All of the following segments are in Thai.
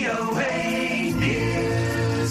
VOA News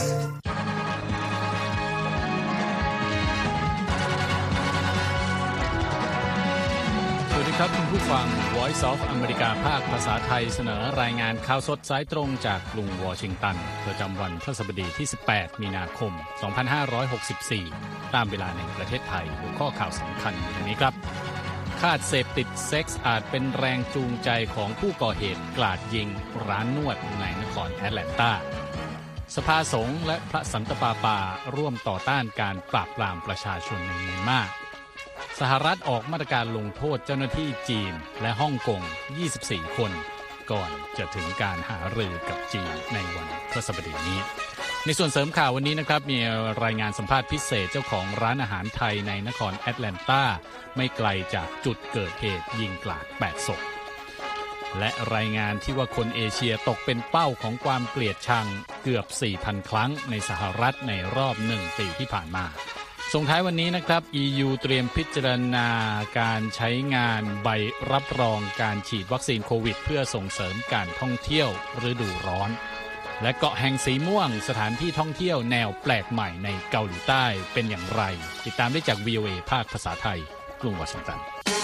ครับคุณผู้ฟัง Voice of America ภาคภาษาไทยเสนอรายงานข่าวสดสายตรงจากกรุงวอชิงตันประจำวันพฤหัสบดีที่18มีนาคม2564ตามเวลาในประเทศไทยหัวข้อข่าวสำคัญอย่างนี้ครับคาดเสพติดเซ็กส์อาจเป็นแรงจูงใจของผู้ก่อเหตุกราดยิงร้านนวดในนครแอตแลนตาสภาสงฆ์และพระสันตะปาปาร่วมต่อต้านการปราบปรามประชาชนในเมียนมาสหรัฐออกมาตรการลงโทษเจ้าหน้าที่จีนและฮ่องกง24คนก่อนจะถึงการหารือกับจีนในวันพฤหัสบดีนี้ในส่วนเสริมข่าววันนี้นะครับมีรายงานสัมภาษณ์พิเศษเจ้าของร้านอาหารไทยในนครแอตแลนตาไม่ไกลจากจุดเกิดเหตุยิงกราด8ศพและรายงานที่ว่าคนเอเชียตกเป็นเป้าของความเกลียดชังเกือบ 4,000 ครั้งในสหรัฐในรอบ1ปีที่ผ่านมาส่งท้ายวันนี้นะครับ EU เตรียมพิจารณาการใช้งานใบรับรองการฉีดวัคซีนโควิดเพื่อส่งเสริมการท่องเที่ยวฤดูร้อนและเกาะแห่งสีม่วงสถานที่ท่องเที่ยวแนวแปลกใหม่ในเกาหลีใต้เป็นอย่างไรติดตามได้จาก VOA ภาคภาษาไทยกรุงวอชิงตัน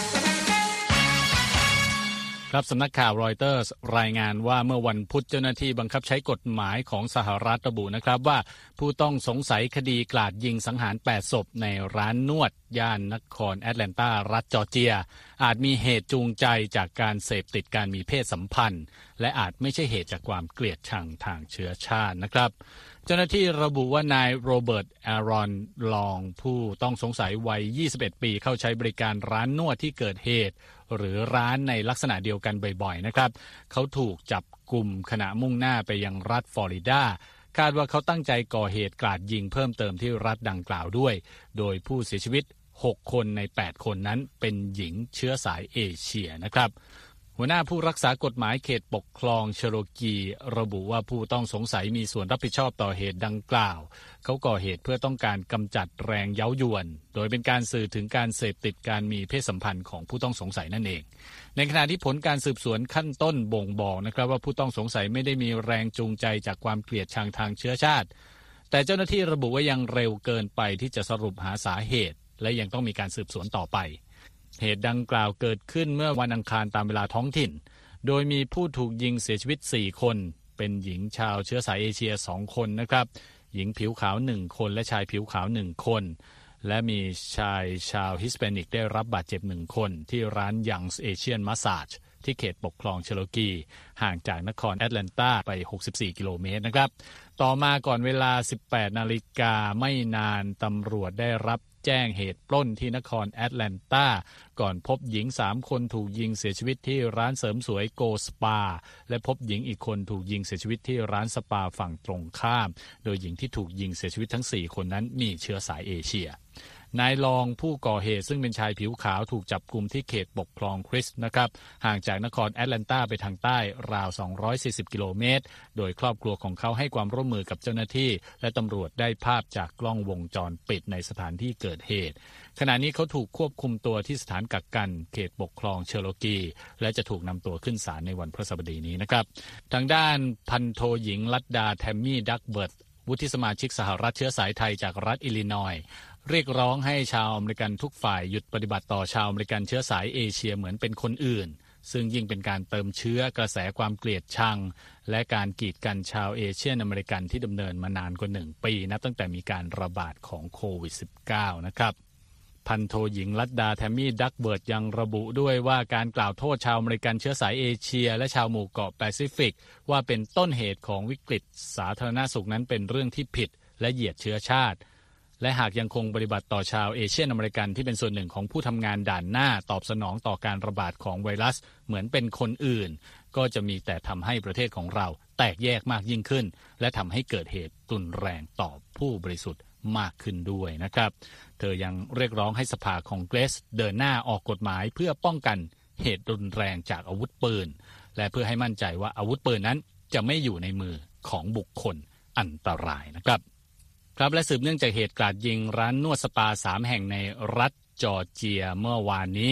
ครับสำนักข่าวรอยเตอร์สรายงานว่าเมื่อวันพุธเจ้าหน้าที่บังคับใช้กฎหมายของสหรัฐระบุนะครับว่าผู้ต้องสงสัยคดีกราดยิงสังหาร8ศพในร้านนวดย่านนครแอตแลนตารัฐจอร์เจียอาจมีเหตุจูงใจจากการเสพติดการมีเพศสัมพันธ์และอาจไม่ใช่เหตุจากความเกลียดชังทางเชื้อชาตินะครับเจ้าหน้าที่ระบุว่านายโรเบิร์ตแอรอนลองผู้ต้องสงสัยวัย21ปีเข้าใช้บริการร้านนวดที่เกิดเหตุหรือร้านในลักษณะเดียวกันบ่อยๆนะครับเขาถูกจับกุมขณะมุ่งหน้าไปยังรัฐฟลอริดาคาดว่าเขาตั้งใจก่อเหตุกราดยิงเพิ่มเติมที่รัฐดังกล่าวด้วยโดยผู้เสียชีวิต6คนใน8คนนั้นเป็นหญิงเชื้อสายเอเชียนะครับหัวหน้าผู้รักษากฎหมายเขตปกครองเชโรกีระบุว่าผู้ต้องสงสัยมีส่วนรับผิดชอบต่อเหตุดังกล่าวเขาก่อเหตุเพื่อต้องการกำจัดแรงเย้ายวนโดยเป็นการสื่อถึงการเสพติดการมีเพศสัมพันธ์ของผู้ต้องสงสัยนั่นเองในขณะที่ผลการสืบสวนขั้นต้นบ่งบอกนะครับว่าผู้ต้องสงสัยไม่ได้มีแรงจูงใจจากความเกลียดชังทางเชื้อชาติแต่เจ้าหน้าที่ระบุว่ายังเร็วเกินไปที่จะสรุปหาสาเหตุและยังต้องมีการสืบสวนต่อไปเหตุดังกล่าวเกิดขึ้นเมื่อวันอังคารตามเวลาท้องถิ่นโดยมีผู้ถูกยิงเสียชีวิต4คนเป็นหญิงชาวเชื้อสายเอเชีย2คนนะครับหญิงผิวขาว1คนและชายผิวขาว1คนและมีชายชาวฮิสแปนิกได้รับบาดเจ็บ1คนที่ร้าน Young's Asian Massage ที่เขตปกครองเชโรกีห่างจากนครแอตแลนตาไป64กิโลเมตรนะครับต่อมาก่อนเวลา 18 นาฬิกาไม่นานตำรวจได้รับแจ้งเหตุปล้นที่นครแอตแลนตาก่อนพบหญิง3คนถูกยิงเสียชีวิตที่ร้านเสริมสวยโกสปาและพบหญิงอีกคนถูกยิงเสียชีวิตที่ร้านสปาฝั่งตรงข้ามโดยหญิงที่ถูกยิงเสียชีวิตทั้ง4คนนั้นมีเชื้อสายเอเชียนายลองผู้ก่อเหตุซึ่งเป็นชายผิวขาวถูกจับกุมที่เขตปกครองคริสนะครับห่างจากนครแอตแลนตาไปทางใต้ราว240กิโลเมตรโดยครอบครัวของเขาให้ความร่วมมือกับเจ้าหน้าที่และตำรวจได้ภาพจากกล้องวงจรปิดในสถานที่เกิดเหตุขณะนี้เขาถูกควบคุมตัวที่สถานกักกันเขตปกครองเชโรกีและจะถูกนำตัวขึ้นศาลในวันพฤหัสบดีนี้นะครับทางด้านพันโทหญิงลัดดาแทมมี่ดักเบิร์ตวุฒิสมาชิกสหรัฐเชื้อสายไทยจากรัฐอิลลินอยส์เรียกร้องให้ชาวอเมริกันทุกฝ่ายหยุดปฏิบัติต่อชาวอเมริกันเชื้อสายเอเชียเหมือนเป็นคนอื่นซึ่งยิ่งเป็นการเติมเชื้อกระแสความเกลียดชังและการกีดกันชาวเอเชียอเมริกันที่ดำเนินมานานกว่า1ปีนับตั้งแต่มีการระบาดของโควิด -19 นะครับพันโทหญิงลัดดาแทมมี่ดักเบิร์ตยังระบุด้วยว่าการกล่าวโทษชาวอเมริกันเชื้อสายเอเชียและชาวหมู่เกาะแปซิฟิกว่าเป็นต้นเหตุของวิกฤตสาธารณสุขนั้นเป็นเรื่องที่ผิดและเหยียดเชื้อชาติและหากยังคงปฏิบัติต่อชาวเอเชียอเมริกันที่เป็นส่วนหนึ่งของผู้ทำงานด่านหน้าตอบสนองต่อการระบาดของไวรัสเหมือนเป็นคนอื่นก็จะมีแต่ทำให้ประเทศของเราแตกแยกมากยิ่งขึ้นและทำให้เกิดเหตุรุนแรงต่อผู้บริสุทธิ์มากขึ้นด้วยนะครับเธอยังเรียกร้องให้สภาคองเกรสเดินหน้าออกกฎหมายเพื่อป้องกันเหตุรุนแรงจากอาวุธปืนและเพื่อให้มั่นใจว่าอาวุธปืนนั้นจะไม่อยู่ในมือของบุคคลอันตรายนะครับครับและสืบเนื่องจากเหตุกราดยิงร้านนวดสปา3แห่งในรัฐจอร์เจียเมื่อวานนี้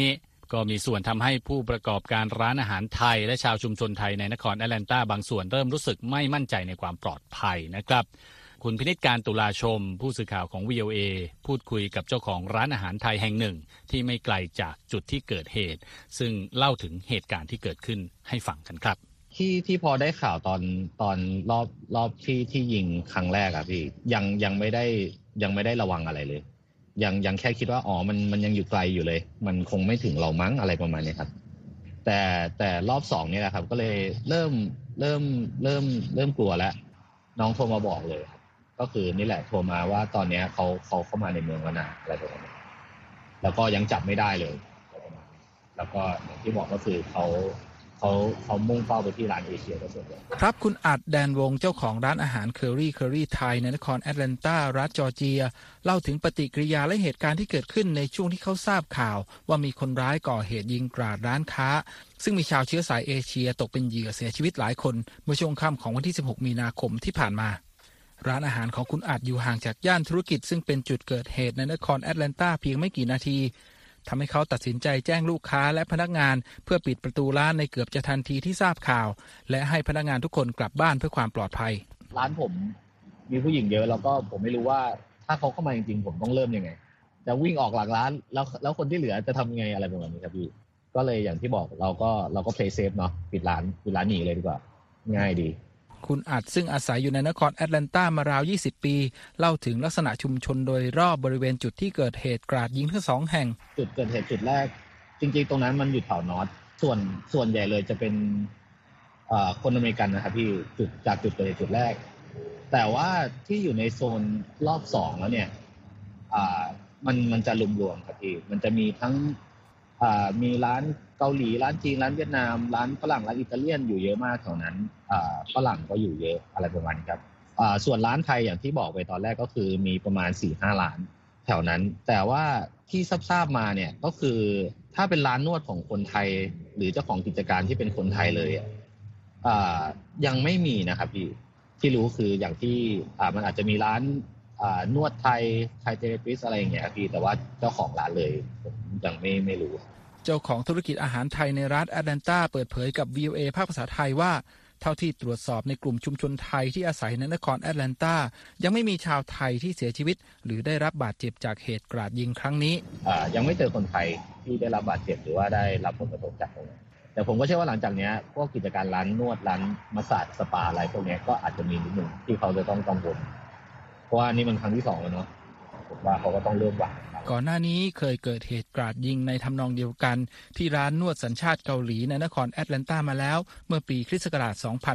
ก็มีส่วนทำให้ผู้ประกอบการร้านอาหารไทยและชาวชุมชนไทยในนครแอตแลนตาบางส่วนเริ่มรู้สึกไม่มั่นใจในความปลอดภัยนะครับคุณพินิจการตุลาชมผู้สื่อข่าวของ VOA พูดคุยกับเจ้าของร้านอาหารไทยแห่งหนึ่งที่ไม่ไกลจากจุดที่เกิดเหตุซึ่งเล่าถึงเหตุการณ์ที่เกิดขึ้นให้ฟังกันครับที่พอได้ข่าวตอนรอบที่ยิงครั้งแรกอะพี่ยังไม่ได้ระวังอะไรเลยยังแค่คิดว่ามันยังอยู่ไกลอยู่เลยมันคงไม่ถึงเรามั้งอะไรประมาณนี้ครับแต่รอบ2เนี่ยแหละครับก็เลยเริ่มกลัวแล้วน้องโทรมาบอกเลยก็คือนี่แหละโทรมาว่าตอนนี้เขาเข้ามาในเมืองแล้วนะอะไรประมาณนี้แล้วก็ยังจับไม่ได้เลยแล้วก็อย่างที่บอกก็คือเขามุ่งเป้าไปที่ร้านเอเชียก็ส่วนใหญ่ครับคุณอัดแดนวงเจ้าของร้านอาหารเคอรี่ไทยในนครแอตแลนตารัฐจอร์เจียเล่าถึงปฏิกิริยาและเหตุการณ์ที่เกิดขึ้นในช่วงที่เขาทราบข่าวว่ามีคนร้ายก่อเหตุยิงกราดร้านค้าซึ่งมีชาวเชื้อสายเอเชียตกเป็นเหยื่อเสียชีวิตหลายคนเมื่อช่วงค่ำของวันที่16มีนาคมที่ผ่านมาร้านอาหารของคุณอัดอยู่ห่างจากย่านธุรกิจซึ่งเป็นจุดเกิดเหตุในนครแอตแลนตาเพียงไม่กี่นาทีทำให้เขาตัดสินใจแจ้งลูกค้าและพนักงานเพื่อปิดประตูร้านในเกือบจะทันทีที่ทราบข่าวและให้พนักงานทุกคนกลับบ้านเพื่อความปลอดภัยร้านผมมีผู้หญิงเยอะแล้วก็ผมไม่รู้ว่าถ้าเขาเข้ามาจริงๆผมต้องเริ่มยังไงจะวิ่งออกหลังร้านแล้วคนที่เหลือจะทำยังไงอะไรประมาณนี้ครับพี่ก็เลยอย่างที่บอกเราก็ play safe เนาะปิดร้านหนีเลยดีกว่าง่ายดีคุณอัดซึ่งอาศัยอยู่ในนครแอตแลนตามาราว20ปีเล่าถึงลักษณะชุมชนโดยรอบบริเวณจุดที่เกิดเหตุกราดยิงทั้ง2แห่งจุดเกิดเหตุจุดแรกจริงๆตรงนั้นมันอยู่แถวนอร์ทส่วนใหญ่เลยจะเป็นคนอเมริกันนะครับพี่จากจุดเกิดเหตุจุดแรกแต่ว่าที่อยู่ในโซนรอบ2แล้วเนี่ยมันจะรวมๆครับพี่มันจะมีทั้งมีร้านเกาหลีร้านจีนร้านเวียดนามร้านฝรั่งร้านอิตาเลียนอยู่เยอะมากแถวนั้นฝรั่งก็อยู่เยอะอะไรประมาณนี้ครับส่วนร้านไทยอย่างที่บอกไปตอนแรกก็คือมีประมาณ 4-5 ร้านแถวนั้นแต่ว่าที่ทราบมาเนี่ยก็คือถ้าเป็นร้านนวดของคนไทยหรือเจ้าของกิจการที่เป็นคนไทยเลยยังไม่มีนะครับพี่ที่รู้คืออย่างที่มันอาจจะมีร้านนวดไทยเทเลฟิสอะไรอย่างเงี้ยครับพี่แต่ว่าเจ้าของร้านเลยผมยังไม่รู้เจ้าของธุรกิจอาหารไทยในรัฐแอตแลนตาเปิดเผยกับ VOA ภาคภาษาไทยว่าเท่าที่ตรวจสอบในกลุ่มชุมชนไทยที่อาศัยในนครแอตแลนตายังไม่มีชาวไทยที่เสียชีวิตหรือได้รับบาดเจ็บจากเหตุกราดยิงครั้งนี้ยังไม่เจอคนไทยที่ได้รับบาดเจ็บหรือว่าได้รับผลกระทบจากตรงนี้แต่ผมก็เชื่อว่าหลังจากนี้พวกกิจการร้านนวดร้านมัสสาจสปาอะไรพวกนี้ก็อาจจะมีนิดนึงที่เขาจะต้องกังวลเพราะว่านี่มันครั้งที่2แล้วเนาะผมว่าเขาก็ต้องเริ่มหวังก่อนหน้านี้เคยเกิดเหตุกราดยิงในทำนองเดียวกันที่ร้านนวดสัญชาติเกาหลีในนครแอตแลนตามาแล้วเมื่อปีคริสต์ศักราช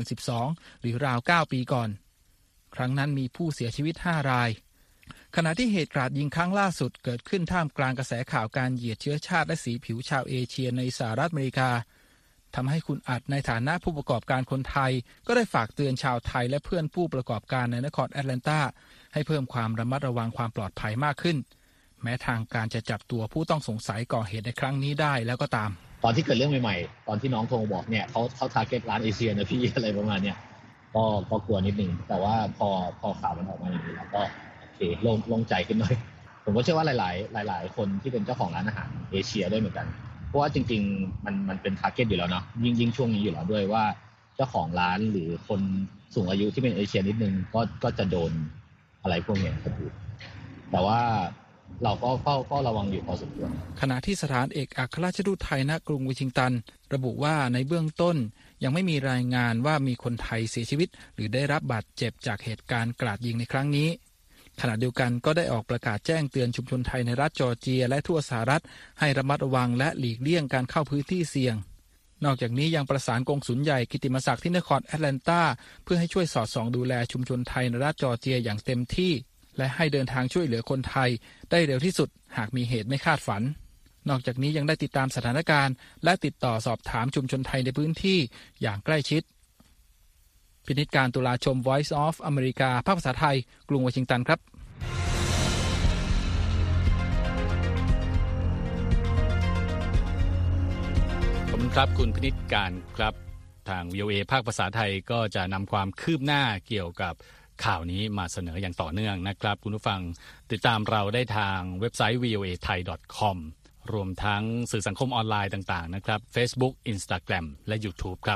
2012 หรือราว 9 ปีก่อนครั้งนั้นมีผู้เสียชีวิต 5 รายขณะที่เหตุกราดยิงครั้งล่าสุดเกิดขึ้นท่ามกลางกระแสข่าวการเหยียดเชื้อชาติและสีผิวชาวเอเชียในสหรัฐอเมริกาทำให้คุณอัดในฐานะผู้ประกอบการคนไทยก็ได้ฝากเตือนชาวไทยและเพื่อนผู้ประกอบการในนครแอตแลนตาให้เพิ่มความระมัดระวังความปลอดภัยมากขึ้นแม้ทางการจะจับตัวผู้ต้องสงสัยก่อเหตุในครั้งนี้ได้แล้วก็ตามตอนที่เกิดเรื่องใหม่ๆตอนที่น้องโทรบอกเนี่ยเขาทาร์เก็ตร้านเอเชียนะพี่อะไรประมาณเนี้ยก็กลัวนิดนึงแต่ว่าพอข่าวมันออกมาอย่างนี้แล้วก็โอเคโล่งใจขึ้นหน่อยผมก็เชื่อว่าหลายคนที่เป็นเจ้าของร้านอาหารเอเชียด้วยเหมือนกันเพราะว่าจริงๆมันเป็นทาร์เก็ตอยู่แล้วเนาะยิ่งช่วงนี้อยู่แล้วด้วยว่าเจ้าของร้านหรือคนสูงอายุที่เป็นเอเชียนิดนึงก็จะโดนอะไรพวกนี้ครับแต่ว่าเราก็เฝ้าระวังอยู่พอสมควรขณะที่สถานเอกอัครราชทูตไทยณกรุงวอชิงตันระบุว่าในเบื้องต้นยังไม่มีรายงานว่ามีคนไทยเสียชีวิตหรือได้รับบาดเจ็บจากเหตุการณ์กราดยิงในครั้งนี้ขณะเดียวกันก็ได้ออกประกาศแจ้งเตือนชุมชนไทยในรัฐจอร์เจียและทั่วสหรัฐให้ระมัดระวังและหลีกเลี่ยงการเข้าพื้นที่เสี่ยงนอกจากนี้ยังประสานกงสุลใหญ่กิตติมศักดิ์ที่นครแอตแลนตาเพื่อให้ช่วยสอดส่องดูแลชุมชนไทยในรัฐจอร์เจียอย่างเต็มที่และให้เดินทางช่วยเหลือคนไทยได้เร็วที่สุดหากมีเหตุไม่คาดฝันนอกจากนี้ยังได้ติดตามสถานการณ์และติดต่อสอบถามชุมชนไทยในพื้นที่อย่างใกล้ชิดพินิจการตุลาชม Voice of America ภาคภาษาไทยกรุงวอชิงตันครับขอบคุณครับคุณพินิจการครับทาง VOA ภาคภาษาไทยก็จะนำความคืบหน้าเกี่ยวกับข่าวนี้มาเสนออย่างต่อเนื่องนะครับคุณผู้ฟังติดตามเราได้ทางเว็บไซต์ voathai.com รวมทั้งสื่อสังคมออนไลน์ต่างๆนะครับ Facebook Instagram และ YouTube ครับ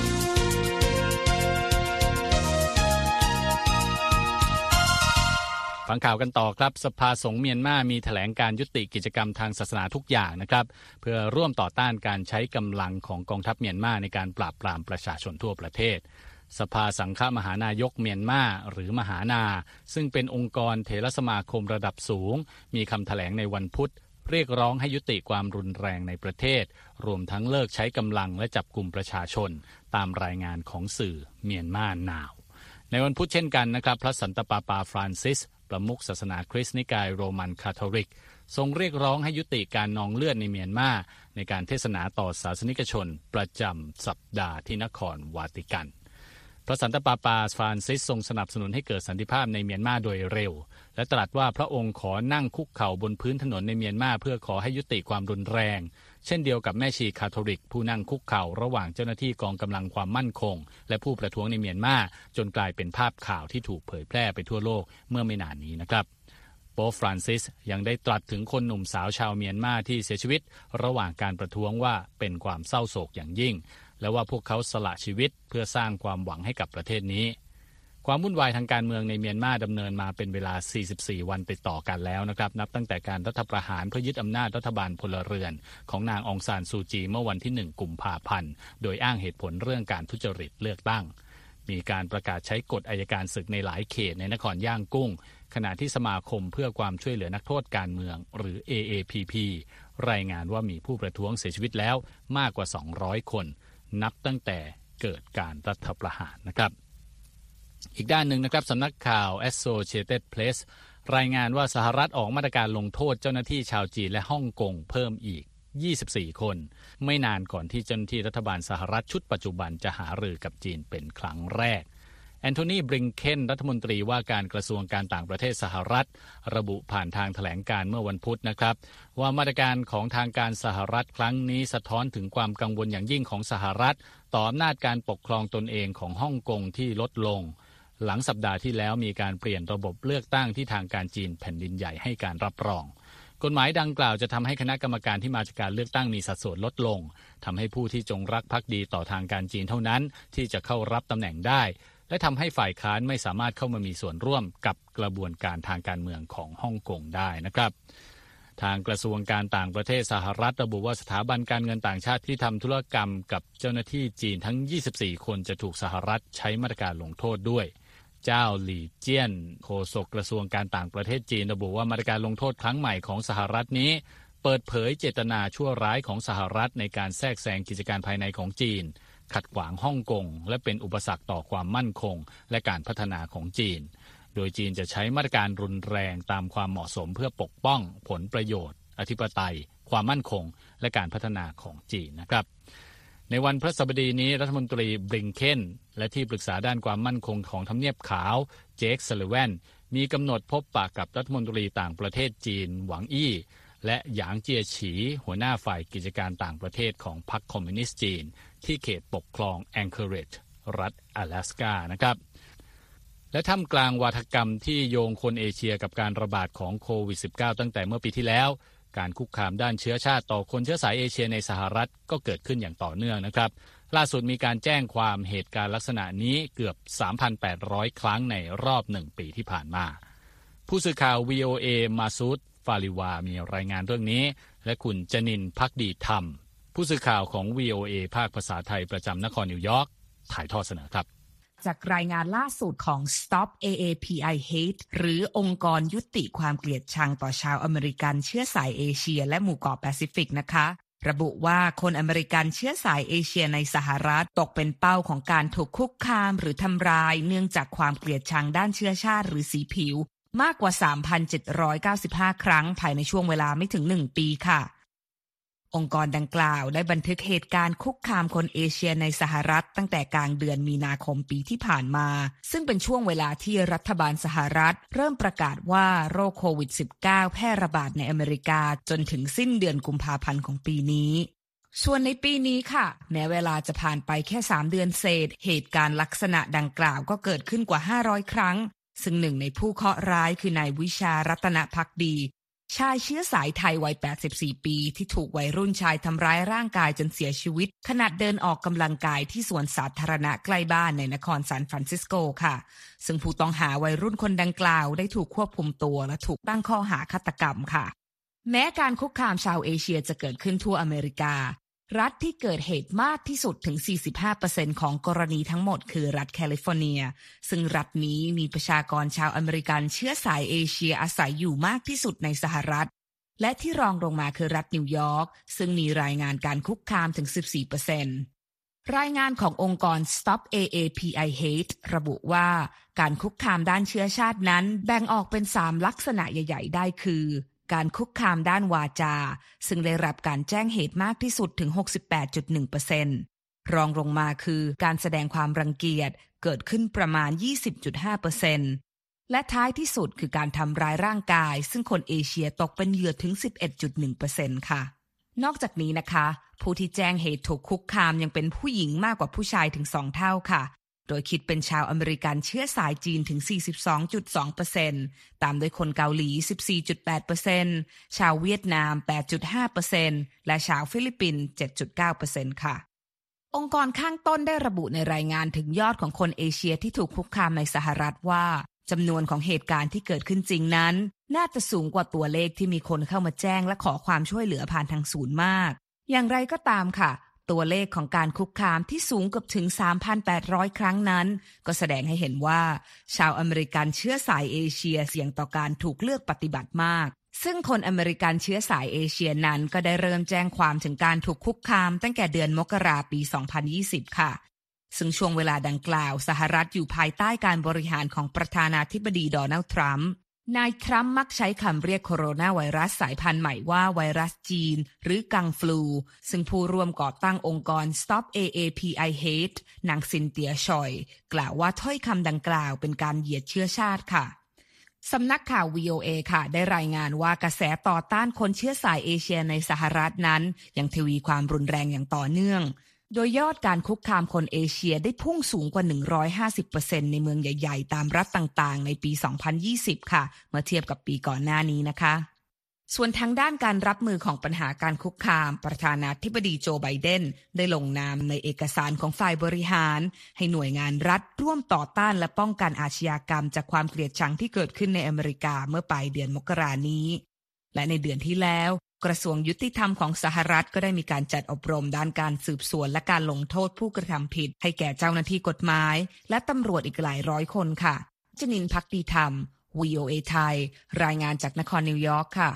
ฟังข่าวกันต่อครับสภาสงฆ์เมียนมามีแถลงการยุติกิจกรรมทางศาสนาทุกอย่างนะครับเพื่อร่วมต่อต้านการใช้กำลังของกองทัพเมียนมาในการปราบปรามประชาชนทั่วประเทศสภาสังฆมหานายกเมียนมาหรือมหานาซึ่งเป็นองค์กรเถรสมาคมระดับสูงมีคำแถลงในวันพุธเรียกร้องให้ยุติความรุนแรงในประเทศรวมทั้งเลิกใช้กำลังและจับกุมประชาชนตามรายงานของสื่อเมียนมานาวในวันพุธเช่นกันนะครับพระสันตะปาปาฟรานซิสประมุขศาสนาคริสต์นิกายโรมันคาทอลิกทรงเรียกร้องให้ยุติการนองเลือดในเมียนมาในการเทศนาต่อศาสนิกชนประจำสัปดาห์ที่นครวาติกันพระสันตะปาปาฟรานซิสทรงสนับสนุนให้เกิดสันติภาพในเมียนมาโดยเร็วและตรัสว่าพระองค์ขอนั่งคุกเข่าบนพื้นถนนในเมียนมาเพื่อขอให้ยุติความรุนแรงเช่นเดียวกับแม่ชีคาทอลิกผู้นั่งคุกเข่าระหว่างเจ้าหน้าที่กองกำลังความมั่นคงและผู้ประท้วงในเมียนมาจนกลายเป็นภาพข่าวที่ถูกเผยแพร่ไปทั่วโลกเมื่อไม่นานนี้นะครับโป๊ปฟรานซิสยังได้ตรัสถึงคนหนุ่มสาวชาวเมียนมาที่เสียชีวิตระหว่างการประท้วงว่าเป็นความเศร้าโศกอย่างยิ่งและว่าพวกเขาสละชีวิตเพื่อสร้างความหวังให้กับประเทศนี้ความวุ่นวายทางการเมืองในเมียนมาดำเนินมาเป็นเวลา44วันติดต่อกันแล้วนะครับนับตั้งแต่การรัฐประหารเพื่อยึดอำนาจรัฐบาลพลเรือนของนางองซานซูจีเมื่อวันที่1กุมภาพันธ์โดยอ้างเหตุผลเรื่องการทุจริตเลือกตั้งมีการประกาศใช้กฎอัยการศึกในหลายเขตในนครย่างกุ้งขณะที่สมาคมเพื่อความช่วยเหลือนักโทษการเมืองหรือ AAPP รายงานว่ามีผู้ประท้วงเสียชีวิตแล้วมากกว่า200คนนับตั้งแต่เกิดการรัฐประหารนะครับอีกด้านหนึ่งนะครับสำนักข่าว Associated Press รายงานว่าสหรัฐออกมาตรการลงโทษเจ้าหน้าที่ชาวจีนและฮ่องกงเพิ่มอีก24คนไม่นานก่อนที่เจ้าหน้าที่รัฐบาลสหรัฐชุดปัจจุบันจะหารือกับจีนเป็นครั้งแรกแอนโทนีบริงเคนรัฐมนตรีว่าการกระทรวงการต่างประเทศสหรัฐระบุผ่านทางแถลงการเมื่อวันพุธนะครับว่ามาตรการของทางการสหรัฐครั้งนี้สะท้อนถึงความกังวลอย่างยิ่งของสหรัฐต่ออำนาจการปกครองตนเองของฮ่องกงที่ลดลงหลังสัปดาห์ที่แล้วมีการเปลี่ยนระบบเลือกตั้งที่ทางการจีนแผ่นดินใหญ่ให้การรับรองกฎหมายดังกล่าวจะทำให้คณะกรรมการที่มาจากการเลือกตั้งมีสัดส่วนลดลงทำให้ผู้ที่จงรักภักดีต่อทางการจีนเท่านั้นที่จะเข้ารับตำแหน่งได้และทำให้ฝ่ายค้านไม่สามารถเข้ามามีส่วนร่วมกับกระบวนการทางการเมืองของฮ่องกงได้นะครับทางกระทรวงการต่างประเทศสหรัฐระบุว่าสถาบันการเงินต่างชาติที่ทำธุรกรรมกับเจ้าหน้าที่จีนทั้ง24คนจะถูกสหรัฐใช้มาตรการลงโทษด้วยเจ้าหลี่เจี้ยนโฆษกกระทรวงการต่างประเทศจีนระบุว่ามาตรการลงโทษครั้งใหม่ของสหรัฐนี้เปิดเผยเจตนาชั่วร้ายของสหรัฐในการแทรกแซงกิจการภายในของจีนขัดขวางฮ่องกงและเป็นอุปสรรคต่อความมั่นคงและการพัฒนาของจีนโดยจีนจะใช้มาตรการรุนแรงตามความเหมาะสมเพื่อปกป้องผลประโยชน์อธิปไตยความมั่นคงและการพัฒนาของจีนนะครับในวันพฤหัสบดีนี้รัฐมนตรีบลิงเคนและที่ปรึกษาด้านความมั่นคงของทำเนียบขาวเจคซัลลิแวนมีกำหนดพบปะกับรัฐมนตรีต่างประเทศจีนหวังอี้และหยางเจียฉีหัวหน้าฝ่ายกิจการต่างประเทศของพรรคคอมมิวนิสต์จีนที่เขตปกครองแองเคอเรจรัฐ阿拉斯ก้านะครับและท่ามกลางวาทกรรมที่โยงคนเอเชียกับการระบาดของโควิด -19 ตั้งแต่เมื่อปีที่แล้วการคุกคามด้านเชื้อชาติต่อคนเชื้อสายเอเชียในสหรัฐก็เกิดขึ้นอย่างต่อเนื่องนะครับล่าสุดมีการแจ้งความเหตุการณ์ลักษณะนี้เกือบ 3,800 ครั้งในรอบ1ปีที่ผ่านมาผู้สื่อข่าว VOA มาซูดฟาลิวามีรายงานเรื่องนี้และคุณจนินทร์ภักดีธรรมผู้สื่อข่าวของ VOA ภาคภาษาไทยประจำนครนิวยอร์กถ่ายทอดเสนอครับจากรายงานล่าสุดของ Stop AAPI Hate หรือองค์กรยุติความเกลียดชังต่อชาวอเมริกันเชื้อสายเอเชียและหมู่เกาะแปซิฟิกนะคะระบุว่าคนอเมริกันเชื้อสายเอเชียในสหรัฐตกเป็นเป้าของการถูกคุกคามหรือทำร้ายเนื่องจากความเกลียดชังด้านเชื้อชาติหรือสีผิวมากกว่า 3,795 ครั้งภายในช่วงเวลาไม่ถึง1ปีค่ะองค์กรดังกล่าวได้บันทึกเหตุการณ์คุกคามคนเอเชียในสหรัฐตั้งแต่กลางเดือนมีนาคมปีที่ผ่านมาซึ่งเป็นช่วงเวลาที่รัฐบาลสหรัฐเริ่มประกาศว่าโรคโควิด -19 แพร่ระบาดในอเมริกาจนถึงสิ้นเดือนกุมภาพันธ์ของปีนี้ส่วนในปีนี้ค่ะแม้เวลาจะผ่านไปแค่3เดือนเศษเหตุการณ์ลักษณะดังกล่าวก็เกิดขึ้นกว่า500ครั้งซึ่งหนึ่งในผู้เคราะห์ร้ายคือนายวิชารัตนภักดีชายเชื้อสายไทยวัย 84 ปีที่ถูกวัยรุ่นชายทำร้ายร่างกายจนเสียชีวิตขณะเดินออกกำลังกายที่สวนสาธารณะใกล้บ้านในนครซานฟรานซิสโกค่ะซึ่งผู้ต้องหาวัยรุ่นคนดังกล่าวได้ถูกควบคุมตัวและถูกตั้งข้อหาฆาตกรรมค่ะแม้การคุกคามชาวเอเชียจะเกิดขึ้นทั่วอเมริการัฐที่เกิดเหตุมากที่สุดถึง 45% ของกรณีทั้งหมดคือรัฐแคลิฟอร์เนียซึ่งรัฐนี้มีประชากรชาวอเมริกันเชื้อสายเอเชียอาศัยอยู่มากที่สุดในสหรัฐและที่รองลงมาคือรัฐนิวยอร์กซึ่งมีรายงานการคุกคามถึง 14% รายงานขององค์กร Stop AAPI Hate ระบุว่าการคุกคามด้านเชื้อชาตินั้นแบ่งออกเป็น 3 ลักษณะใหญ่ๆได้คือการคุกคามด้านวาจาซึ่งได้รับการแจ้งเหตุมากที่สุดถึง 68.1% รองลงมาคือการแสดงความรังเกียจเกิดขึ้นประมาณ 20.5% และท้ายที่สุดคือการทำร้ายร่างกายซึ่งคนเอเชียตกเป็นเหยื่อถึง 11.1% ค่ะนอกจากนี้นะคะผู้ที่แจ้งเหตุถูกคุกคามยังเป็นผู้หญิงมากกว่าผู้ชายถึง 2 เท่าค่ะโดยคิดเป็นชาวอเมริกันเชื้อสายจีนถึง 42.2% ตามด้วยคนเกาหลี 14.8% ชาวเวียดนาม 8.5% และชาวฟิลิปปินส์ 7.9% ค่ะองค์กรข้างต้นได้ระบุในรายงานถึงยอดของคนเอเชียที่ถูกคุกคามในสหรัฐว่าจำนวนของเหตุการณ์ที่เกิดขึ้นจริงนั้นน่าจะสูงกว่าตัวเลขที่มีคนเข้ามาแจ้งและขอความช่วยเหลือผ่านทางศูนย์มากอย่างไรก็ตามค่ะตัวเลขของการคุกคามที่สูงเกือบถึง 3,800 ครั้งนั้นก็แสดงให้เห็นว่าชาวอเมริกันเชื้อสายเอเชียเสี่ยงต่อการถูกเลือกปฏิบัติมากซึ่งคนอเมริกันเชื้อสายเอเชียนั้นก็ได้เริ่มแจ้งความถึงการถูกคุกคามตั้งแต่เดือนมกราคมปี 2020 ค่ะซึ่งช่วงเวลาดังกล่าวสหรัฐอยู่ภายใต้การบริหารของประธานาธิบดีโดนัลด์ทรัมป์นายทรัมป์มักใช้คำเรียกโคโรนาไวรัสสายพันธุ์ใหม่ว่าไวรัสจีนหรือกังฟลูซึ่งผู้ร่วมก่อตั้งองค์กร Stop AAPI Hate นางซินเตียชอยกล่าวว่าถ้อยคำดังกล่าวเป็นการเหยียดเชื้อชาติค่ะสำนักข่าว VOA ค่ะได้รายงานว่ากระแสต่อต้านคนเชื้อสายเอเชียในสหรัฐนั้นยังทวีความรุนแรงอย่างต่อเนื่องโดยยอดการคุกคามคนเอเชียได้พุ่งสูงกว่า 150% ในเมืองใหญ่ๆตามรัฐต่างๆในปี 2020 ค่ะเมื่อเทียบกับปีก่อนหน้านี้นะคะส่วนทางด้านการรับมือของปัญหาการคุกคามประธานาธิบดีโจไบเดนได้ลงนามในเอกสารของฝ่ายบริหารให้หน่วยงานรัฐร่วมต่อต้านและป้องกันอาชญากรรมจากความเกลียดชังที่เกิดขึ้นในอเมริกาเมื่อปลายเดือนมกราคมนี้และในเดือนที่แล้วกระทรวงยุติธรรมของสหรัฐก็ได้มีการจัดอบรมด้านการสืบสวนและการลงโทษผู้กระทำผิดให้แก่เจ้าหน้าที่กฎหมายและตำรวจอีกหลายร้อยคนค่ะจนินท์ ภักดีธรรม VOA ไทยรายงานจากนครนิวยอร์กค่ะ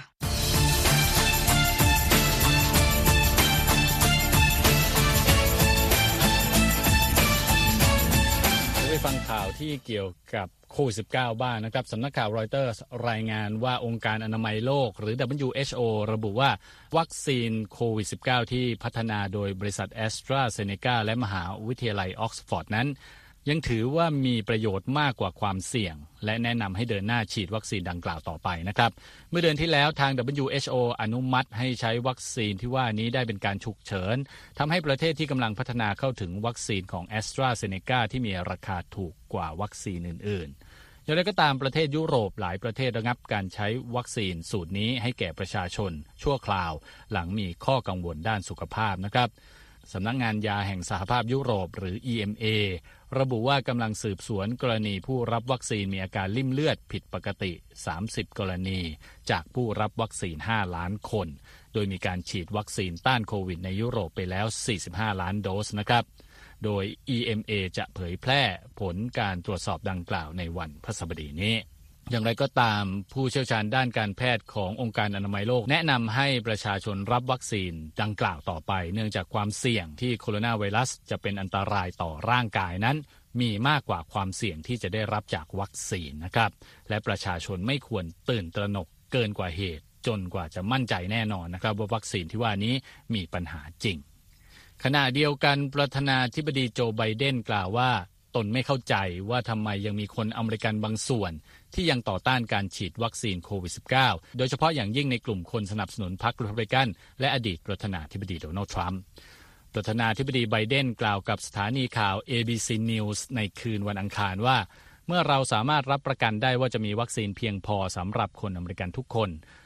ไปฟังข่าวที่เกี่ยวกับโควิด -19 บ้างนะครับสำนักข่าวรอยเตอร์สรายงานว่าองค์การอนามัยโลกหรือ WHO ระบุว่าวัคซีนโควิด -19 ที่พัฒนาโดยบริษัท AstraZeneca และมหาวิทยาลัยออกซฟอร์ดนั้นยังถือว่ามีประโยชน์มากกว่าความเสี่ยงและแนะนำให้เดินหน้าฉีดวัคซีนดังกล่าวต่อไปนะครับเมื่อเดือนที่แล้วทาง WHO อนุมัติให้ใช้วัคซีนที่ว่านี้ได้เป็นการฉุกเฉินทำให้ประเทศที่กำลังพัฒนาเข้าถึงวัคซีนของ AstraZeneca ที่มีราคาถูกกว่าวัคซีนอื่นๆอย่างไรก็ตามประเทศยุโรปหลายประเทศระงับการใช้วัคซีนสูตรนี้ให้แก่ประชาชนชั่วคราวหลังมีข้อกังวลด้านสุขภาพนะครับสำนักงานยาแห่งสหภาพยุโรปหรือ EMA ระบุว่ากำลังสืบสวนกรณีผู้รับวัคซีนมีอาการลิ่มเลือดผิดปกติ30กรณีจากผู้รับวัคซีน5ล้านคนโดยมีการฉีดวัคซีนต้านโควิดในยุโรปไปแล้ว45ล้านโดสนะครับโดย EMA จะเผยแพร่ผลการตรวจสอบดังกล่าวในวันพฤหัสบดีนี้อย่างไรก็ตามผู้เชี่ยวชาญด้านการแพทย์ขององค์การอนามัยโลกแนะนำให้ประชาชนรับวัคซีนดังกล่าวต่อไปเนื่องจากความเสี่ยงที่โคโรนาไวรัสจะเป็นอันตรายต่อร่างกายนั้นมีมากกว่าความเสี่ยงที่จะได้รับจากวัคซีนนะครับและประชาชนไม่ควรตื่นตระหนกเกินกว่าเหตุจนกว่าจะมั่นใจแน่นอนนะครับว่าวัคซีนที่ว่านี้มีปัญหาจริงขณะเดียวกันประธานาธิบดีโจไบเดนกล่าวว่าตนไม่เข้าใจว่าทำไมยังมีคนอเมริกันบางส่วนที่ยังต่อต้านการฉีดวัคซีนโควิด -19 โดยเฉพาะอย่างยิ่งในกลุ่มคนสนับสนุนพรรครีพับลิกันและอดีตประธานาธิบดีโดนัลด์ทรัมป์ประธานาธิบดีไบเดนกล่าวกับสถานีข่าว ABC News ในคืนวันอังคารว่าเมื่อเราสามารถรับประกันได้ว่าจะมีวัคซีนเพียงพอสำหรับคนอเมริกันทุกคน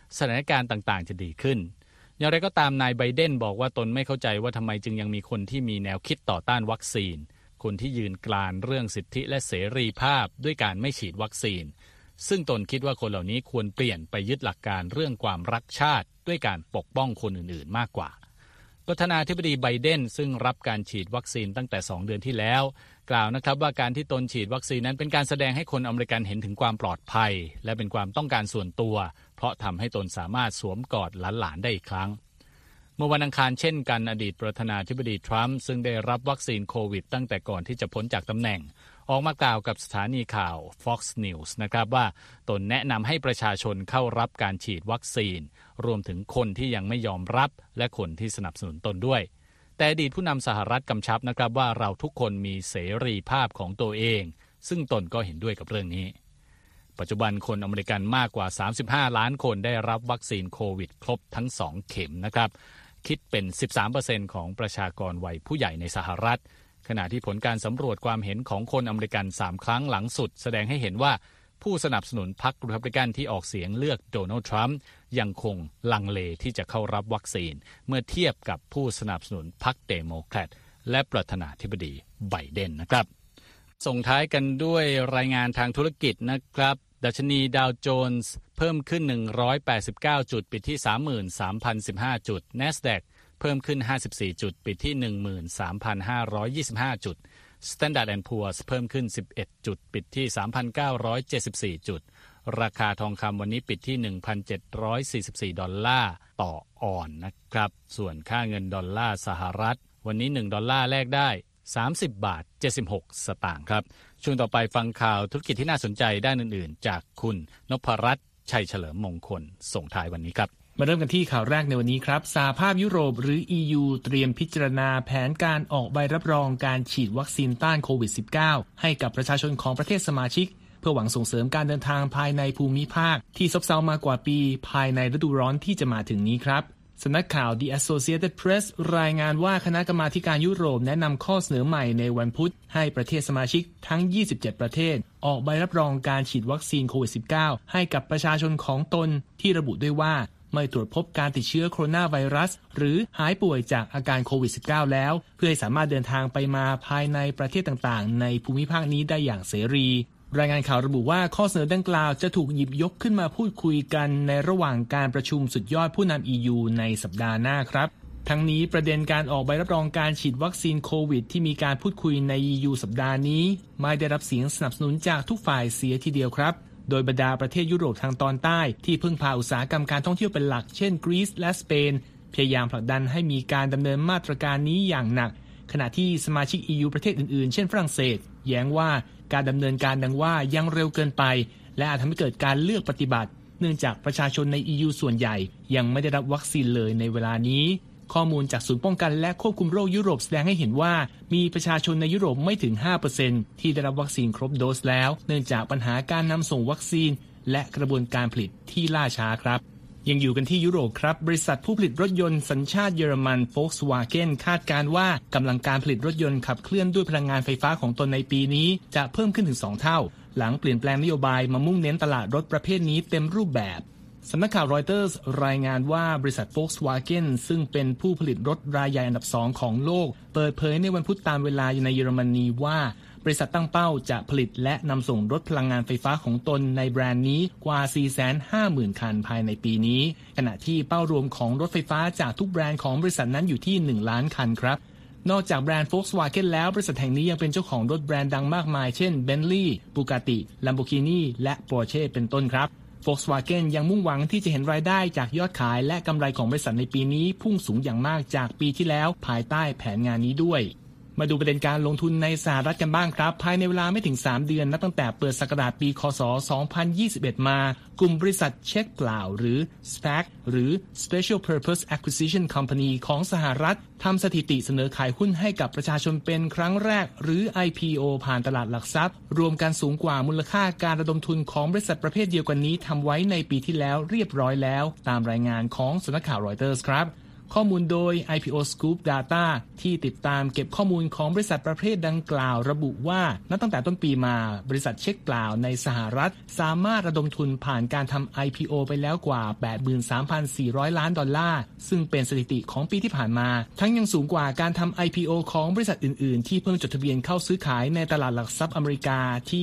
สถานการณ์ต่างๆจะดีขึ้นอย่างไรก็ตามนายไบเดนบอกว่าตนไม่เข้าใจว่าทำไมจึงยังมีคนที่มีแนวคิดต่อต้านวัคซีนคนที่ยืนกรานเรื่องสิทธิและเสรีภาพด้วยการไม่ฉีดวัคซีนซึ่งตนคิดว่าคนเหล่านี้ควรเปลี่ยนไปยึดหลักการเรื่องความรักชาติด้วยการปกป้องคนอื่นๆมากกว่าประธานาธิบดีไบเดนซึ่งรับการฉีดวัคซีนตั้งแต่2 เดือนที่แล้วกล่าวนะครับว่าการที่ตนฉีดวัคซีนนั้นเป็นการแสดงให้คนอเมริกันเห็นถึงความปลอดภัยและเป็นความต้องการส่วนตัวเพราะทำให้ตนสามารถสวมกอดหลานๆได้อีกครั้งเมื่อวันอังคารเช่นกันอดีตประธานาธิบดีทรัมป์ซึ่งได้รับวัคซีนโควิดตั้งแต่ก่อนที่จะพ้นจากตำแหน่งออกมากล่าวกับสถานีข่าว Fox News นะครับว่าตนแนะนำให้ประชาชนเข้ารับการฉีดวัคซีนรวมถึงคนที่ยังไม่ยอมรับและคนที่สนับสนุนตนด้วยแต่อดีตผู้นำสหรัฐกำชับนะครับว่าเราทุกคนมีเสรีภาพของตัวเองซึ่งตนก็เห็นด้วยกับเรื่องนี้ปัจจุบันคนอเมริกันมากกว่า35 ล้านคนได้รับวัคซีนโควิดครบทั้ง2 เข็มนะครับคิดเป็น 13% ของประชากรวัยผู้ใหญ่ในสหรัฐขณะที่ผลการสำรวจความเห็นของคนอเมริกัน3 ครั้งหลังสุดแสดงให้เห็นว่าผู้สนับสนุนพรรครีพับลิกันที่ออกเสียงเลือกโดนัลด์ทรัมป์ยังคงลังเลที่จะเข้ารับวัคซีนเมื่อเทียบกับผู้สนับสนุนพรรคเดโมแครตและประธานาธิบดีไบเดนนะครับส่งท้ายกันด้วยรายงานทางธุรกิจนะครับดัชนีดาวโจนส์เพิ่มขึ้น189จุดปิดที่ 33,015 จุด NASDAQ เพิ่มขึ้น54จุดปิดที่ 13,525 จุด Standard & Poor's เพิ่มขึ้น11จุดปิดที่ 3,974 จุดราคาทองคำวันนี้ปิดที่ $1,744 ต่อออนซ์นะครับส่วนค่าเงินดอลลาร์สหรัฐวันนี้$1แลกได้30.76 สตางค์ครับช่วงต่อไปฟังข่าวธุรกิจที่น่าสนใจด้านอื่นๆจากคุณนพรัตน์ชัยเฉลิมมงคลส่งท้ายวันนี้ครับมาเริ่มกันที่ข่าวแรกในวันนี้ครับสหภาพยุโรปหรือ EU เตรียมพิจารณาแผนการออกใบรับรองการฉีดวัคซีนต้านโควิด -19 ให้กับประชาชนของประเทศสมาชิกเพื่อหวังส่งเสริมการเดินทางภายในภูมิภาคที่ซบเซามากว่าปีภายในฤดูร้อนที่จะมาถึงนี้ครับสำนักข่าว The Associated Press รายงานว่าคณะกรรมาการยุโรปแนะนำข้อเสนอใหม่ในวันพุธให้ประเทศสมาชิกทั้ง27ประเทศออกใบรับรองการฉีดวัคซีนโควิด -19 ให้กับประชาชนของตนที่ระบุด้วยว่าไม่ตรวจพบการติดเชื้อโคโรนาไวรัสหรือหายป่วยจากอาการโควิด -19 แล้วเพื่อให้สามารถเดินทางไปมาภายในประเทศต่างๆในภูมิภาคนี้ได้อย่างเสรีรายงานข่าวระบุว่าข้อเสนอดังกล่าวจะถูกหยิบยกขึ้นมาพูดคุยกันในระหว่างการประชุมสุดยอดผู้นำ EU ในสัปดาห์หน้าครับทั้งนี้ประเด็นการออกใบรับรองการฉีดวัคซีนโควิดที่มีการพูดคุยใน EU สัปดาห์นี้ไม่ได้รับเสียงสนับสนุนจากทุกฝ่ายเสียทีเดียวครับโดยบรรดาประเทศยุโรปทางตอนใต้ที่พึ่งพาอุตสาหกรรมการท่องเที่ยวเป็นหลักเช่นกรีซและสเปนพยายามผลักดันให้มีการดำเนินมาตรการนี้อย่างหนักขณะที่สมาชิก EU ประเทศอื่นๆเช่นฝรั่งเศสแย้งว่าการดำเนินการดังว่ายังเร็วเกินไปและอาจทำให้เกิดการเลือกปฏิบัติเนื่องจากประชาชนใน EU ส่วนใหญ่ยังไม่ได้รับวัคซีนเลยในเวลานี้ข้อมูลจากศูนย์ป้องกันและควบคุมโรคยุโรปแสดงให้เห็นว่ามีประชาชนในยุโรปไม่ถึง 5% ที่ได้รับวัคซีนครบโดสแล้วเนื่องจากปัญหาการนำส่งวัคซีนและกระบวนการผลิตที่ล่าช้าครับยังอยู่กันที่ยุโรปครับบริษัทผู้ผลิตรถยนต์สัญชาติเยอรมัน Volkswagen คาดการณ์ว่ากำลังการผลิตรถยนต์ขับเคลื่อนด้วยพลังงานไฟฟ้าของตนในปีนี้จะเพิ่มขึ้นถึง2 เท่าหลังเปลี่ยนแปลงนโยบายมามุ่งเน้นตลาดรถประเภทนี้เต็มรูปแบบสำนักข่าวรอยเตอร์สรายงานว่าบริษัท Volkswagen ซึ่งเป็นผู้ผลิตรถรายใหญ่อันดับ2ของโลกเปิดเผยในวันพุธตามเวลาในเยอรมนีว่าบริษัทตั้งเป้าจะผลิตและนำส่งรถพลังงานไฟฟ้าของตนในแบรนด์นี้กว่า 450,000 คันภายในปีนี้ขณะที่เป้ารวมของรถไฟฟ้าจากทุกแบรนด์ของบริษัทนั้นอยู่ที่1 ล้านคันครับนอกจากแบรนด์ Volkswagen แล้วบริษัทแห่งนี้ยังเป็นเจ้าของรถแบรนด์ดังมากมายเช่น Bentley, Bugatti, Lamborghini และ Porsche เป็นต้นครับ Volkswagen ยังมุ่งหวังที่จะเห็นรายได้จากยอดขายและกำไรของบริษัทในปีนี้พุ่งสูงอย่างมากจากปีที่แล้วภายใต้แผนงานนี้ด้วยมาดูประเด็นการลงทุนในสหรัฐกันบ้างครับภายในเวลาไม่ถึง3 เดือนนับตั้งแต่เปิดศักราชปีคศ 2021 มากลุ่มบริษัทเช็คเปล่าหรือ SPAC หรือ Special Purpose Acquisition Company ของสหรัฐทำสถิติเสนอขายหุ้นให้กับประชาชนเป็นครั้งแรกหรือ IPO ผ่านตลาดหลักทรัพย์รวมกันสูงกว่ามูลค่าการระดมทุนของบริษัทประเภทเดียวกันนี้ทำไว้ในปีที่แล้วเรียบร้อยแล้วตามรายงานของสำนักข่าวรอยเตอร์สครับข้อมูลโดย IPO Scoop Data ที่ติดตามเก็บข้อมูลของบริษัทประเภทดังกล่าวระบุว่านับตั้งแต่ต้นปีมาบริษัทเช็คเปล่าในสหรัฐสามารถระดมทุนผ่านการทำ IPO ไปแล้วกว่า 83,400 ล้านดอลลาร์ซึ่งเป็นสถิติของปีที่ผ่านมาทั้งยังสูงกว่าการทำ IPO ของบริษัทอื่นๆที่เพิ่งจดทะเบียนเข้าซื้อขายในตลาดหลักทรัพย์อเมริกาที่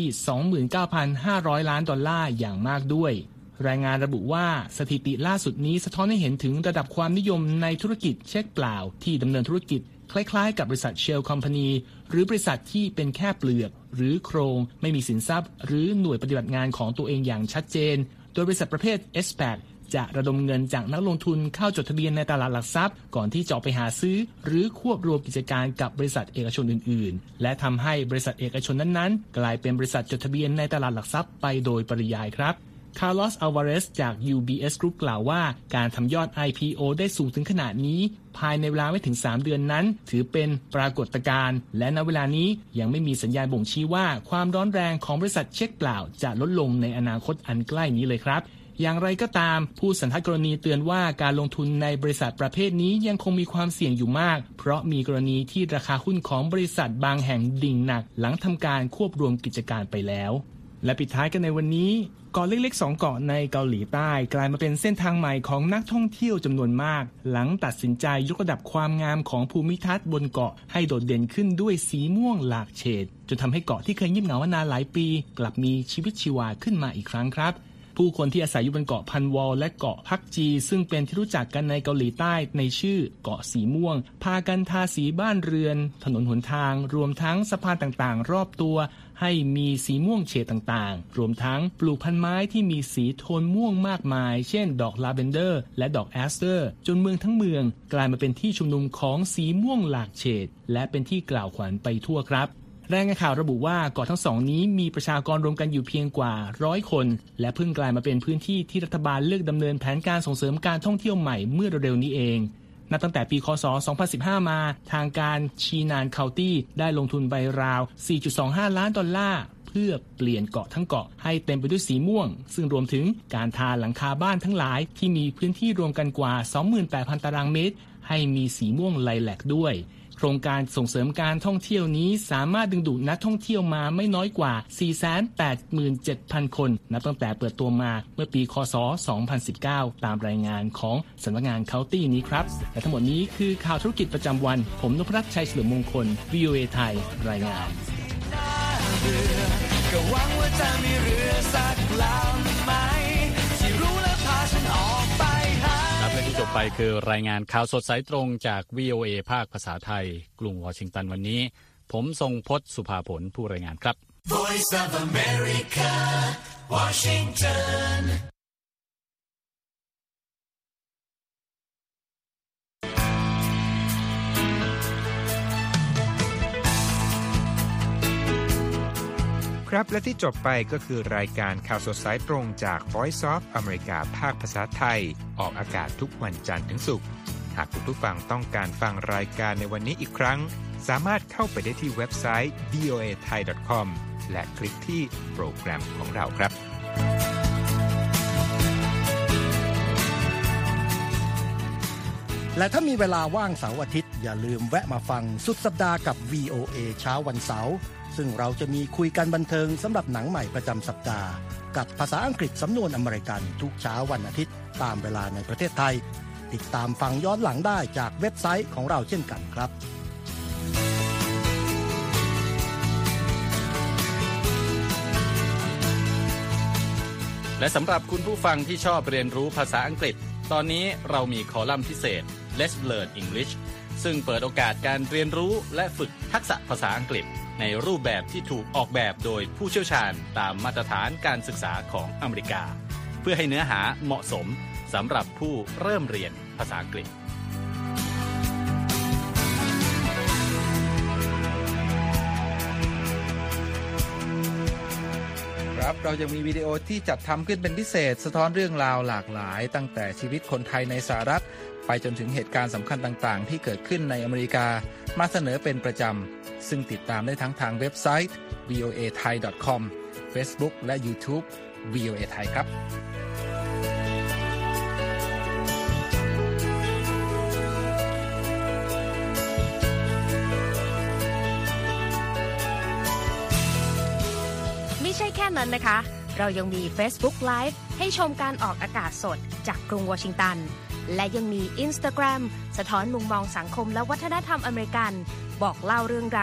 29,500 ล้านดอลลาร์อย่างมากด้วยรายงานระบุว่าสถิติล่าสุดนี้สะท้อนให้เห็นถึงระดับความนิยมในธุรกิจเช็คเปล่าที่ดำเนินธุรกิจคล้ายๆกับบริษัท Shell Company หรือบริษัทที่เป็นแค่เปลือกหรือโครงไม่มีสินทรัพย์หรือหน่วยปฏิบัติงานของตัวเองอย่างชัดเจนโดยบริษัทประเภท SPAC จะระดมเงินจากนักลงทุนเข้าจดทะเบียนในตลาดหลักทรัพย์ก่อนที่จะไปหาซื้อหรือควบรวมกิจการกับบริษัทเอกชนอื่นๆและทำให้บริษัทเอกชนนั้นๆกลายเป็นบริษัทจดทะเบียนในตลาดหลักทรัพย์ไปโดยปริยายครับคาร์ลอส อัลวาเรสจาก UBS Group กล่าวว่าการทำยอด IPO ได้สูงถึงขนาดนี้ภายในเวลาไม่ถึง3เดือนนั้นถือเป็นปรากฏการณ์และณเวลานี้ยังไม่มีสัญญาณบ่งชี้ว่าความร้อนแรงของบริษัทเช็คเปล่าจะลดลงในอนาคตอันใกล้นี้เลยครับอย่างไรก็ตามผู้สันทัดกรณีเตือนว่าการลงทุนในบริษัทประเภทนี้ยังคงมีความเสี่ยงอยู่มากเพราะมีกรณีที่ราคาหุ้นของบริษัทบางแห่งดิ่งหนักหลังทำการควบรวมกิจการไปแล้วและปิดท้ายกันในวันนี้เกาะเล็กๆ2เกาะในเกาหลีใต้กลายมาเป็นเส้นทางใหม่ของนักท่องเที่ยวจำนวนมากหลังตัดสินใจยกระดับความงามของภูมิทัศน์บนเกาะให้โดดเด่นขึ้นด้วยสีม่วงหลากเฉดจนทำให้เกาะที่เคยเงียบเหงามานานหลายปีกลับมีชีวิตชีวาขึ้นมาอีกครั้งครับผู้คนที่อาศัยอยู่บนเกาะพันวอลและเกาะพักจีซึ่งเป็นที่รู้จักกันในเกาหลีใต้ในชื่อเกาะสีม่วงพากันทาสีบ้านเรือนถนนหนทางรวมทั้งสะพานต่างๆรอบตัวให้มีสีม่วงเฉดต่างๆรวมทั้งปลูกพันไม้ที่มีสีโทนม่วงมากมายเช่นดอกลาเวนเดอร์และดอกแอสเตอร์จนเมืองทั้งเมืองกลายมาเป็นที่ชุมนุมของสีม่วงหลากเฉดและเป็นที่กล่าวขวัญไปทั่วครับรายงานข่าวระบุว่าเกาะทั้งสองนี้มีประชากรรวมกันอยู่เพียงกว่า100คนและเพิ่งกลายมาเป็นพื้นที่ที่รัฐบาลเลือกดำเนินแผนการส่งเสริมการท่องเที่ยวใหม่เมื่อเร็วๆนี้เองนับตั้งแต่ปีคศ 2015 มาทางการชีนานเคานตี้ได้ลงทุนไปราว 4.25 ล้านดอลลาร์เพื่อเปลี่ยนเกาะทั้งเกาะให้เต็มไปด้วยสีม่วงซึ่งรวมถึงการทาหลังคาบ้านทั้งหลายที่มีพื้นที่รวมกันกว่า 28,000 ตารางเมตรให้มีสีม่วงไลแลกด้วยโครงการส่งเสริมการท่องเที่ยวนี้สามารถดึงดูดนักท่องเที่ยวมาไม่น้อยกว่า 487,000 คนนับตั้งแต่เปิดตัวมาเมื่อปีคศ 2019 ตามรายงานของสำนักงานเคานตี้นี้ครับและทั้งหมดนี้คือข่าวธุรกิจประจำวันผมนพรัตน์ชัยเฉลิมมงคล VOA ไทยรายงานก็หวังว่าจะมีเรือสักลำไหมที่รู้และพาฉันออกไปและที่จบไปคือรายงานข่าวสดสายตรงจาก VOA ภาคภาษาไทยกรุงวอชิงตันวันนี้ผมทรงพจน์สุภาผลผู้รายงานครับ Voice of America Washington ครับและที่จบไปก็คือรายการข่าวสดสายตรงจาก Voice of America ภาคภาษาไทยออกอากาศทุกวันจันทร์ถึงศุกร์หากคุณผู้ฟังต้องการฟังรายการในวันนี้อีกครั้งสามารถเข้าไปได้ที่เว็บไซต์ voathai.com และคลิกที่โปรแกรมของเราครับและถ้ามีเวลาว่างเสาร์อาทิตย์อย่าลืมแวะมาฟังสุดสัปดาห์กับ VOA เช้าวันเสาร์ซึ่งเราจะมีคุยกันบันเทิงสำหรับหนังใหม่ประจำสัปดาห์กับภาษาอังกฤษสำนวนอเมริกันทุกเช้าวันอาทิตย์ตามเวลาในประเทศไทยติดตามฟังย้อนหลังได้จากเว็บไซต์ของเราเช่นกันครับและสำหรับคุณผู้ฟังที่ชอบเรียนรู้ภาษาอังกฤษตอนนี้เรามีคอลัมน์พิเศษ Let's Learn English ซึ่งเปิดโอกาสการเรียนรู้และฝึกทักษะภาษาอังกฤษในรูปแบบที่ถูกออกแบบโดยผู้เชี่ยวชาญตามมาตรฐานการศึกษาของอเมริกาเพื่อให้เนื้อหาเหมาะสมสำหรับผู้เริ่มเรียนภาษาอังกฤษครับเราจะมีวิดีโอที่จัดทำขึ้นเป็นพิเศษสะท้อนเรื่องราวหลากหลายตั้งแต่ชีวิตคนไทยในสหรัฐไปจนถึงเหตุการณ์สำคัญต่างๆที่เกิดขึ้นในอเมริกามาเสนอเป็นประจำซึ่งติดตามได้ทั้งทางเว็บไซต์ voathai.com Facebook และ YouTube VOA Thai ครับใช่แค่นั้นนะคะเรายังมี Facebook Live ให้ชมการออกอากาศสดจากกรุงวอชิงตันและยังมี Instagram สะท้อนมุมมองสังคมและวัฒนธรรมอเมริกันบอกเล่าเรื่องราว